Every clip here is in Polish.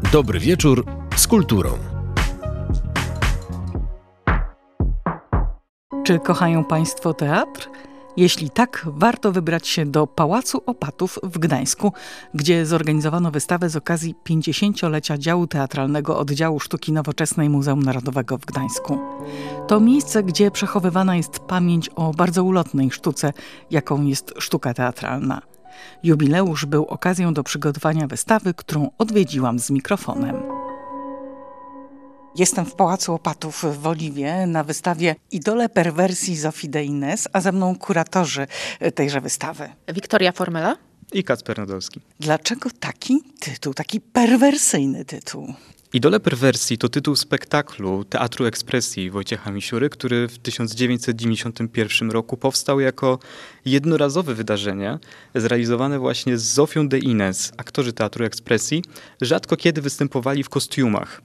Dobry wieczór z kulturą. Czy kochają Państwo teatr? Jeśli tak, warto wybrać się do Pałacu Opatów w Gdańsku, gdzie zorganizowano wystawę z okazji 50-lecia działu teatralnego Oddziału Sztuki Nowoczesnej Muzeum Narodowego w Gdańsku. To miejsce, gdzie przechowywana jest pamięć o bardzo ulotnej sztuce, jaką jest sztuka teatralna. Jubileusz był okazją do przygotowania wystawy, którą odwiedziłam z mikrofonem. Jestem w Pałacu Opatów w Oliwie na wystawie Idole perwersji Zofii de Innes, a ze mną kuratorzy tejże wystawy. Wiktoria Formela i Kacper Nadolski. Dlaczego taki tytuł, taki perwersyjny tytuł? Idole perwersji to tytuł spektaklu Teatru Ekspresji Wojciecha Misiury, który w 1991 roku powstał jako jednorazowe wydarzenie zrealizowane właśnie z Zofią de Innes. Aktorzy Teatru Ekspresji rzadko kiedy występowali w kostiumach.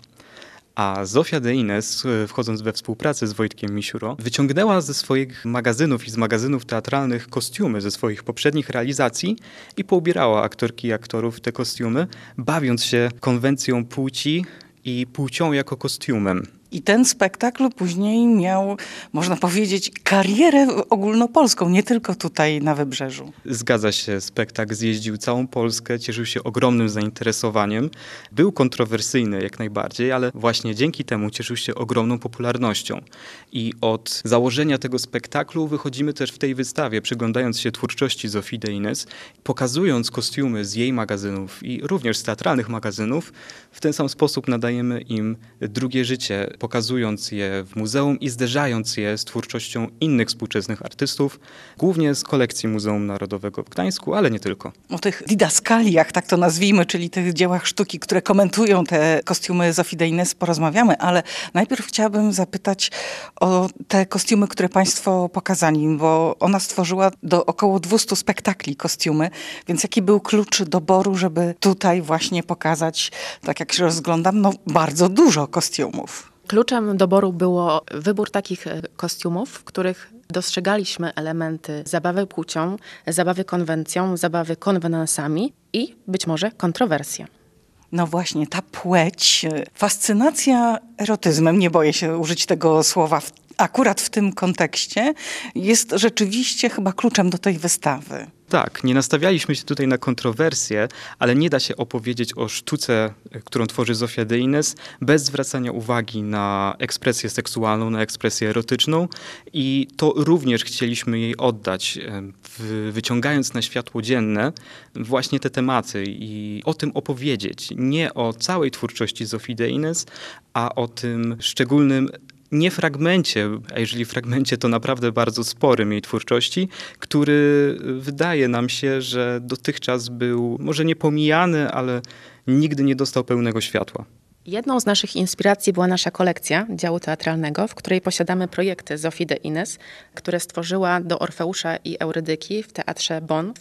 A Zofia de Innes, wchodząc we współpracę z Wojtkiem Misiurą, wyciągnęła ze swoich magazynów i z magazynów teatralnych kostiumy ze swoich poprzednich realizacji i poubierała aktorki i aktorów w te kostiumy, bawiąc się konwencją płci i płcią jako kostiumem. I ten spektakl później miał, można powiedzieć, karierę ogólnopolską, nie tylko tutaj na Wybrzeżu. Zgadza się, spektakl zjeździł całą Polskę, cieszył się ogromnym zainteresowaniem. Był kontrowersyjny jak najbardziej, ale właśnie dzięki temu cieszył się ogromną popularnością. I od założenia tego spektaklu wychodzimy też w tej wystawie, przyglądając się twórczości Zofii de Innes, pokazując kostiumy z jej magazynów i również z teatralnych magazynów. W ten sam sposób nadajemy im drugie życie, pokazując je w muzeum i zderzając je z twórczością innych współczesnych artystów, głównie z kolekcji Muzeum Narodowego w Gdańsku, ale nie tylko. O tych didaskaliach, tak to nazwijmy, czyli tych dziełach sztuki, które komentują te kostiumy Zofii de Innes, porozmawiamy, ale najpierw chciałabym zapytać o te kostiumy, które Państwo pokazali, bo ona stworzyła do około 200 spektakli kostiumy, więc jaki był klucz doboru, żeby tutaj właśnie pokazać, tak jak się rozglądam, bardzo dużo kostiumów? Kluczem doboru było wybór takich kostiumów, w których dostrzegaliśmy elementy zabawy płcią, zabawy konwencją, zabawy konwenansami i być może kontrowersje. No właśnie, ta płeć, fascynacja erotyzmem, nie boję się użyć tego słowa akurat w tym kontekście, jest rzeczywiście chyba kluczem do tej wystawy. Tak, nie nastawialiśmy się tutaj na kontrowersje, ale nie da się opowiedzieć o sztuce, którą tworzy Zofia de Innes, bez zwracania uwagi na ekspresję seksualną, na ekspresję erotyczną i to również chcieliśmy jej oddać, wyciągając na światło dzienne właśnie te tematy i o tym opowiedzieć. Nie o całej twórczości Zofii de Innes, a o tym szczególnym nie fragmencie, a jeżeli fragmencie, to naprawdę bardzo sporym jej twórczości, który wydaje nam się, że dotychczas był może nie pomijany, ale nigdy nie dostał pełnego światła. Jedną z naszych inspiracji była nasza kolekcja działu teatralnego, w której posiadamy projekty Zofii de Innes, które stworzyła do Orfeusza i Eurydyki w Teatrze Bonn w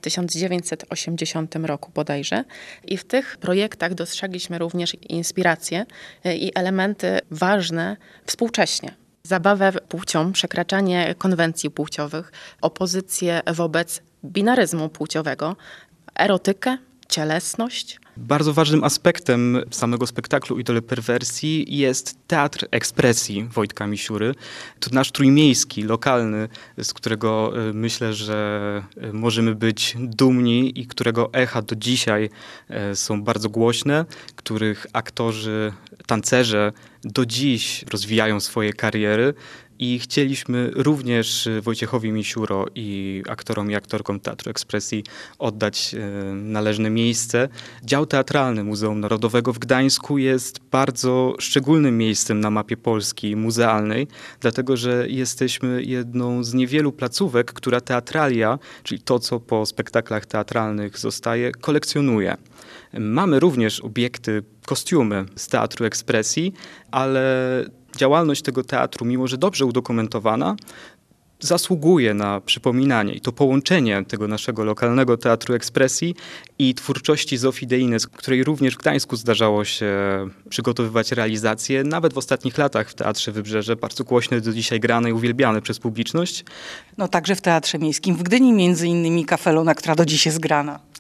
1980 roku bodajże. I w tych projektach dostrzegliśmy również inspiracje i elementy ważne współcześnie. Zabawę płcią, przekraczanie konwencji płciowych, opozycję wobec binaryzmu płciowego, erotykę, cielesność. Bardzo ważnym aspektem samego spektaklu Idole perwersji jest Teatr Ekspresji Wojtka Misiury. To nasz trójmiejski, lokalny, z którego myślę, że możemy być dumni i którego echa do dzisiaj są bardzo głośne, których aktorzy, tancerze do dziś rozwijają swoje kariery. I chcieliśmy również Wojciechowi Misiuro i aktorom i aktorkom Teatru Ekspresji oddać należne miejsce. Dział teatralny Muzeum Narodowego w Gdańsku jest bardzo szczególnym miejscem na mapie Polski muzealnej, dlatego że jesteśmy jedną z niewielu placówek, która teatralia, czyli to, co po spektaklach teatralnych zostaje, kolekcjonuje. Mamy również obiekty, kostiumy z Teatru Ekspresji, ale działalność tego teatru, mimo że dobrze udokumentowana, zasługuje na przypominanie. I to połączenie tego naszego lokalnego Teatru Ekspresji i twórczości Zofii de Innes, której również w Gdańsku zdarzało się przygotowywać realizacje, nawet w ostatnich latach w Teatrze Wybrzeże, bardzo głośne, do dzisiaj grane i uwielbiane przez publiczność. No także w Teatrze Miejskim w Gdyni, między innymi Kafeluna, która do dziś jest grana.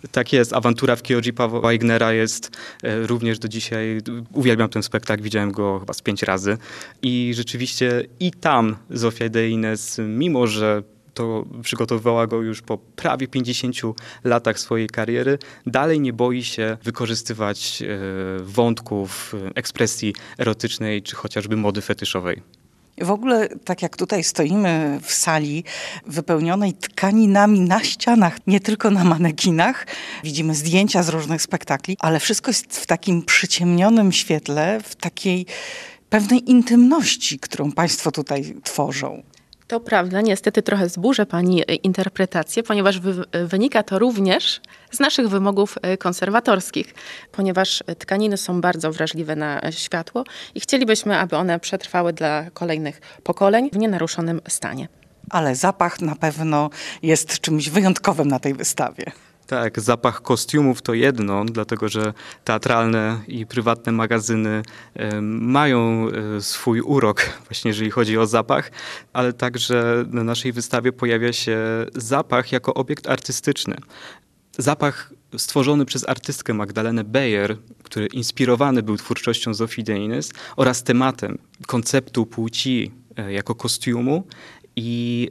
Tak jest, Awantura w Kyoji Pawła Weignera jest również do dzisiaj, uwielbiam ten spektakl, widziałem go chyba z 5 razy i rzeczywiście i tam Zofia de Inez, mimo że to przygotowywała go już po prawie 50 latach swojej kariery, dalej nie boi się wykorzystywać wątków ekspresji erotycznej czy chociażby mody fetyszowej. W ogóle, tak jak tutaj stoimy w sali wypełnionej tkaninami na ścianach, nie tylko na manekinach, widzimy zdjęcia z różnych spektakli, ale wszystko jest w takim przyciemnionym świetle, w takiej pewnej intymności, którą państwo tutaj tworzą. To prawda, niestety trochę zburzę pani interpretację, ponieważ wynika to również z naszych wymogów konserwatorskich, ponieważ tkaniny są bardzo wrażliwe na światło i chcielibyśmy, aby one przetrwały dla kolejnych pokoleń w nienaruszonym stanie. Ale zapach na pewno jest czymś wyjątkowym na tej wystawie. Tak, zapach kostiumów to jedno, dlatego że teatralne i prywatne magazyny mają swój urok, właśnie jeżeli chodzi o zapach, ale także na naszej wystawie pojawia się zapach jako obiekt artystyczny. Zapach stworzony przez artystkę Magdalenę Beyer, który inspirowany był twórczością Zofii de Inez oraz tematem konceptu płci jako kostiumu i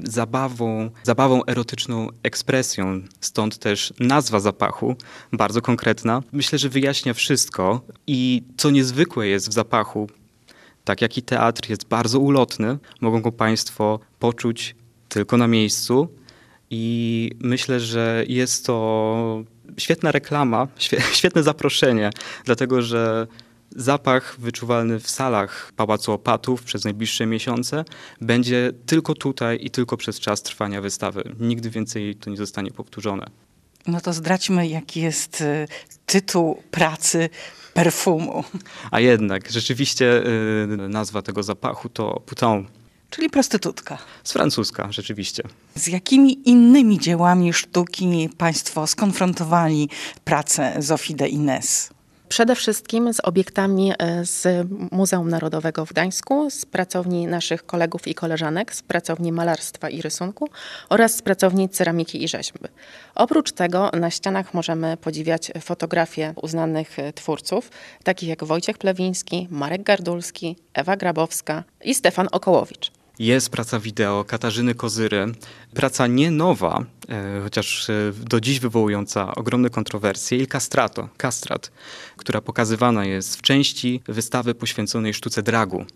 zabawą erotyczną ekspresją, stąd też nazwa zapachu, bardzo konkretna. Myślę, że wyjaśnia wszystko i co niezwykłe jest w zapachu, tak jak i teatr jest bardzo ulotny, mogą go państwo poczuć tylko na miejscu i myślę, że jest to świetna reklama, świetne zaproszenie, dlatego że zapach wyczuwalny w salach Pałacu Opatów przez najbliższe miesiące będzie tylko tutaj i tylko przez czas trwania wystawy. Nigdy więcej to nie zostanie powtórzone. No to zdradźmy, jaki jest tytuł pracy perfumu. A jednak, rzeczywiście nazwa tego zapachu to Putain. Czyli prostytutka. Z francuska, rzeczywiście. Z jakimi innymi dziełami sztuki państwo skonfrontowali pracę Zofii de Inez? Przede wszystkim z obiektami z Muzeum Narodowego w Gdańsku, z pracowni naszych kolegów i koleżanek, z pracowni malarstwa i rysunku oraz z pracowni ceramiki i rzeźby. Oprócz tego na ścianach możemy podziwiać fotografie uznanych twórców, takich jak Wojciech Plewiński, Marek Gardulski, Ewa Grabowska i Stefan Okołowicz. Jest praca wideo Katarzyny Kozyry, praca nie nowa, chociaż do dziś wywołująca ogromne kontrowersje, Il Castrato, Kastrat, która pokazywana jest w części wystawy poświęconej sztuce dragu.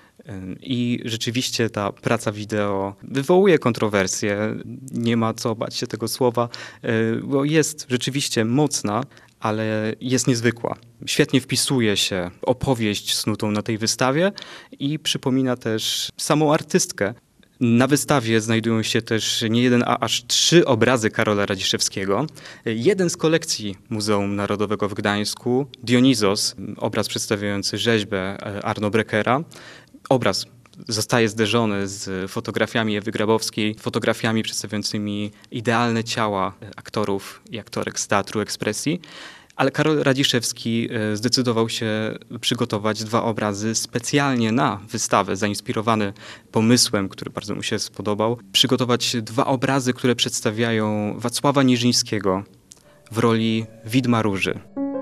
I rzeczywiście ta praca wideo wywołuje kontrowersje, nie ma co bać się tego słowa, bo jest rzeczywiście mocna, ale jest niezwykła. Świetnie wpisuje się opowieść snutą na tej wystawie i przypomina też samą artystkę. Na wystawie znajdują się też nie jeden, a aż 3 obrazy Karola Radziszewskiego. Jeden z kolekcji Muzeum Narodowego w Gdańsku, Dionizos, obraz przedstawiający rzeźbę Arno Breckera. Obraz zostaje zderzony z fotografiami Ewy Grabowskiej, fotografiami przedstawiającymi idealne ciała aktorów i aktorek z teatru ekspresji. Ale Karol Radziszewski zdecydował się przygotować 2 obrazy specjalnie na wystawę, zainspirowany pomysłem, który bardzo mu się spodobał. Przygotować 2 obrazy, które przedstawiają Wacława Niżyńskiego w roli widma róży.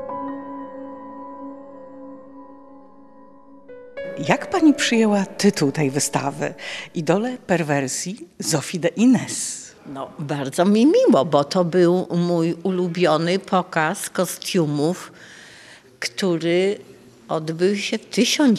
Jak pani przyjęła tytuł tej wystawy? Idole perwersji Zofii de Inez. No, bardzo mi miło, bo to był mój ulubiony pokaz kostiumów, który odbył się w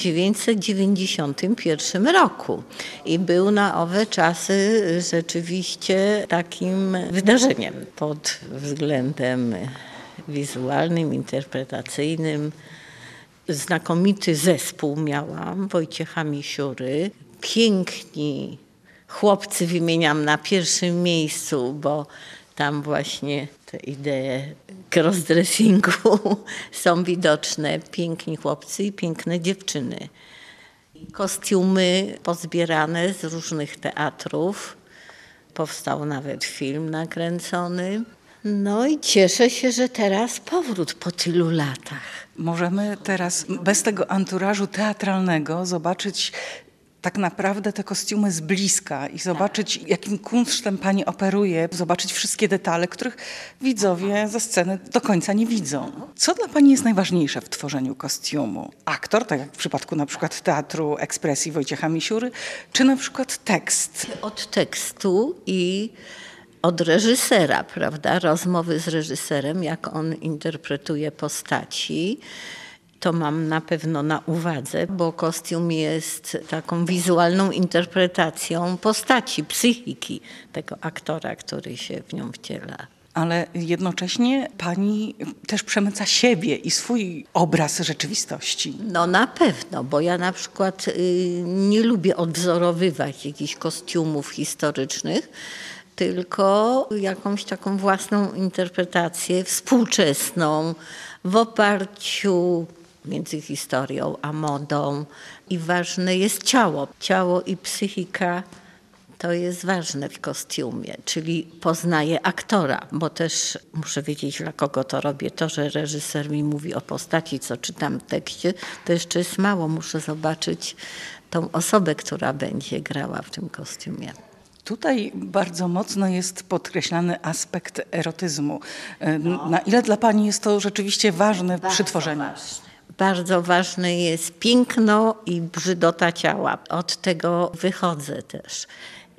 1991 roku i był na owe czasy rzeczywiście takim wydarzeniem pod względem wizualnym, interpretacyjnym. Znakomity zespół miałam, Wojciecha Misiury, piękni chłopcy wymieniam na pierwszym miejscu, bo tam właśnie te idee crossdressingu są widoczne. Piękni chłopcy i piękne dziewczyny. Kostiumy pozbierane z różnych teatrów. Powstał nawet film nakręcony. No i cieszę się, że teraz powrót po tylu latach. Możemy teraz bez tego anturażu teatralnego zobaczyć tak naprawdę te kostiumy z bliska i zobaczyć, jakim kunsztem pani operuje, zobaczyć wszystkie detale, których widzowie ze sceny do końca nie widzą. Co dla pani jest najważniejsze w tworzeniu kostiumu? Aktor, tak jak w przypadku na przykład Teatru Ekspresji Wojciecha Misiury, czy na przykład tekst? Od tekstu i od reżysera, prawda? Rozmowy z reżyserem, jak on interpretuje postaci. To mam na pewno na uwadze, bo kostium jest taką wizualną interpretacją postaci, psychiki tego aktora, który się w nią wciela. Ale jednocześnie pani też przemyca siebie i swój obraz rzeczywistości. No na pewno, bo ja na przykład nie lubię odwzorowywać jakichś kostiumów historycznych, tylko jakąś taką własną interpretację współczesną w oparciu między historią a modą. I ważne jest ciało. Ciało i psychika to jest ważne w kostiumie, czyli poznaję aktora, bo też muszę wiedzieć, dla kogo to robię. To, że reżyser mi mówi o postaci, co czytam w tekście, to jeszcze jest mało. Muszę zobaczyć tą osobę, która będzie grała w tym kostiumie. Tutaj bardzo mocno jest podkreślany aspekt erotyzmu. Na ile dla pani jest to rzeczywiście ważne przy tworzeniu? Bardzo ważne jest piękno i brzydota ciała. Od tego wychodzę też.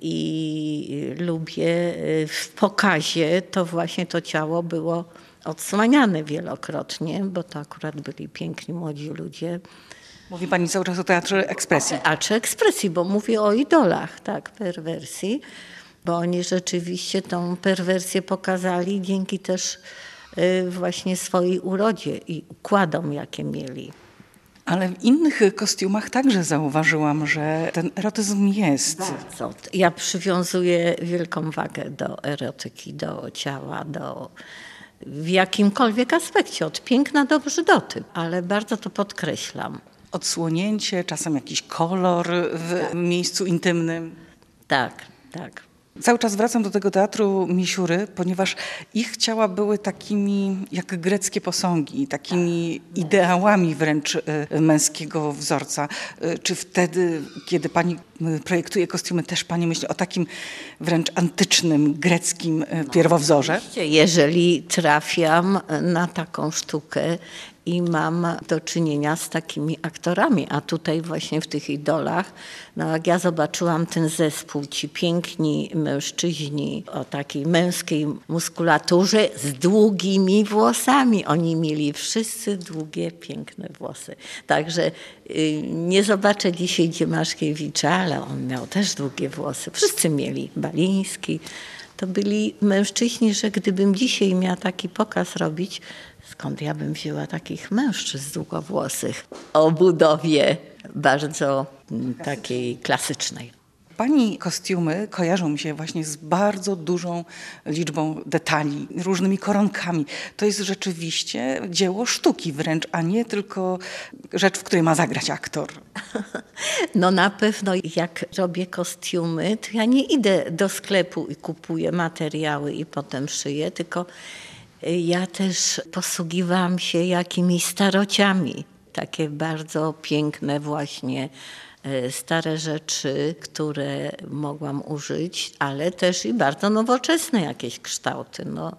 I lubię w pokazie to właśnie to ciało było odsłaniane wielokrotnie, bo to akurat byli piękni młodzi ludzie. Mówi pani cały czas o Teatrze Ekspresji. Teatrze Ekspresji, bo mówię o idolach, tak, perwersji, bo oni rzeczywiście tą perwersję pokazali dzięki też właśnie swojej urodzie i układom, jakie mieli. Ale w innych kostiumach także zauważyłam, że ten erotyzm jest. Bardzo. Ja przywiązuję wielką wagę do erotyki, do ciała, w jakimkolwiek aspekcie, od piękna do brzydoty, ale bardzo to podkreślam. Odsłonięcie, czasem jakiś kolor w miejscu intymnym. Tak, tak. Cały czas wracam do tego Teatru Misiury, ponieważ ich ciała były takimi jak greckie posągi, takimi ideałami wręcz męskiego wzorca. Czy wtedy, kiedy pani projektuje kostiumy, też pani myśli o takim wręcz antycznym, greckim pierwowzorze? Jeżeli trafiam na taką sztukę i mam do czynienia z takimi aktorami, a tutaj właśnie w tych idolach, no jak ja zobaczyłam ten zespół, ci piękni mężczyźni o takiej męskiej muskulaturze z długimi włosami. Oni mieli wszyscy długie, piękne włosy. Także nie zobaczę dzisiaj Dziemaszkiewicza, ale on miał też długie włosy. Wszyscy mieli. Baliński. To byli mężczyźni, że gdybym dzisiaj miała taki pokaz robić, skąd ja bym wzięła takich mężczyzn długowłosych o budowie bardzo takiej klasycznej. Pani kostiumy kojarzą mi się właśnie z bardzo dużą liczbą detali, różnymi koronkami. To jest rzeczywiście dzieło sztuki wręcz, a nie tylko rzecz, w której ma zagrać aktor. No na pewno jak robię kostiumy, to ja nie idę do sklepu i kupuję materiały i potem szyję, tylko ja też posługiwałam się jakimiś starociami. Takie bardzo piękne właśnie stare rzeczy, które mogłam użyć, ale też i bardzo nowoczesne jakieś kształty. No,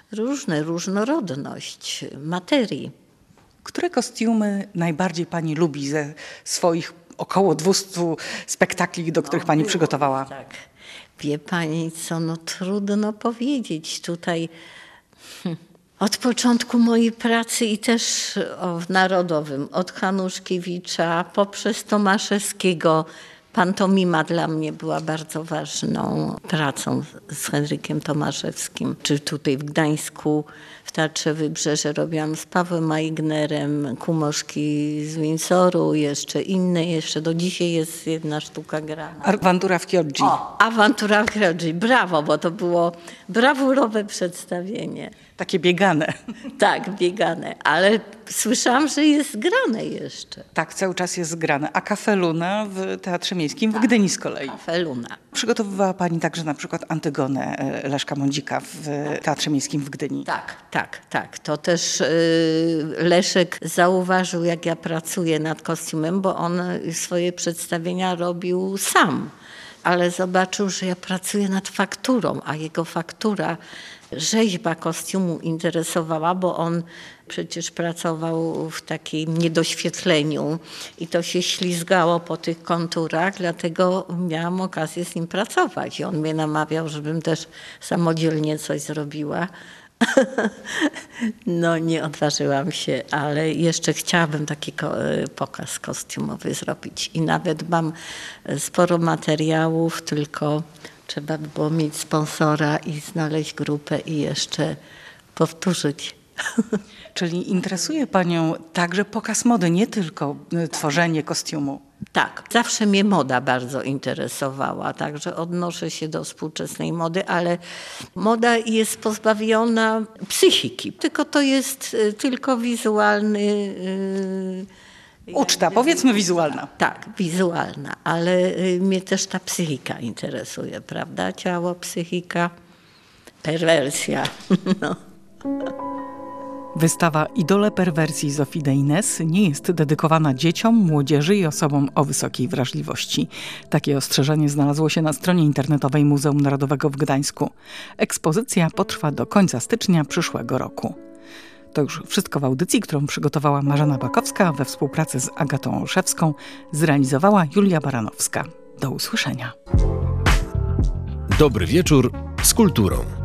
różnorodność materii. Które kostiumy najbardziej pani lubi ze swoich około 200 spektakli, do których pani przygotowała? Tak. Wie pani co, no trudno powiedzieć tutaj. Od początku mojej pracy i też w Narodowym, od Hanuszkiewicza poprzez Tomaszewskiego. Pantomima dla mnie była bardzo ważną pracą z Henrykiem Tomaszewskim. Czy tutaj w Gdańsku, w Teatrze Wybrzeże robiłam z Pawłem Aignerem, Kumoszki z Windsoru, jeszcze do dzisiaj jest jedna sztuka grana. Awantura w Chioggi. Awantura w Chioggi, brawo, bo to było brawurowe przedstawienie. Takie biegane. Tak, biegane, ale słyszałam, że jest grane jeszcze. Tak, cały czas jest grane. A Cafe Luna w Teatrze Miejskim w Gdyni z kolei. Cafe Luna. Przygotowywała pani także na przykład Antygonę Leszka Mądzika w Teatrze Miejskim w Gdyni. Tak. To też Leszek zauważył, jak ja pracuję nad kostiumem, bo on swoje przedstawienia robił sam. Ale zobaczył, że ja pracuję nad fakturą, a jego faktura, rzeźba kostiumu interesowała, bo on przecież pracował w takim niedoświetleniu i to się ślizgało po tych konturach, dlatego miałam okazję z nim pracować. I on mnie namawiał, żebym też samodzielnie coś zrobiła. No nie odważyłam się, ale jeszcze chciałabym taki pokaz kostiumowy zrobić. I nawet mam sporo materiałów, tylko trzeba by było mieć sponsora i znaleźć grupę i jeszcze powtórzyć. Czyli interesuje panią także pokaz mody, nie tylko tworzenie kostiumu. Tak, zawsze mnie moda bardzo interesowała, także odnoszę się do współczesnej mody, ale moda jest pozbawiona psychiki, tylko to jest tylko wizualny... Uczta, powiedzmy wizualna. Tak, wizualna, ale mnie też ta psychika interesuje, prawda? Ciało, psychika, perwersja. No. Wystawa Idole perwersji Zofii de Inès nie jest dedykowana dzieciom, młodzieży i osobom o wysokiej wrażliwości. Takie ostrzeżenie znalazło się na stronie internetowej Muzeum Narodowego w Gdańsku. Ekspozycja potrwa do końca stycznia przyszłego roku. To już wszystko w audycji, którą przygotowała Marzena Bakowska we współpracy z Agatą Olszewską, zrealizowała Julia Baranowska. Do usłyszenia. Dobry wieczór z kulturą.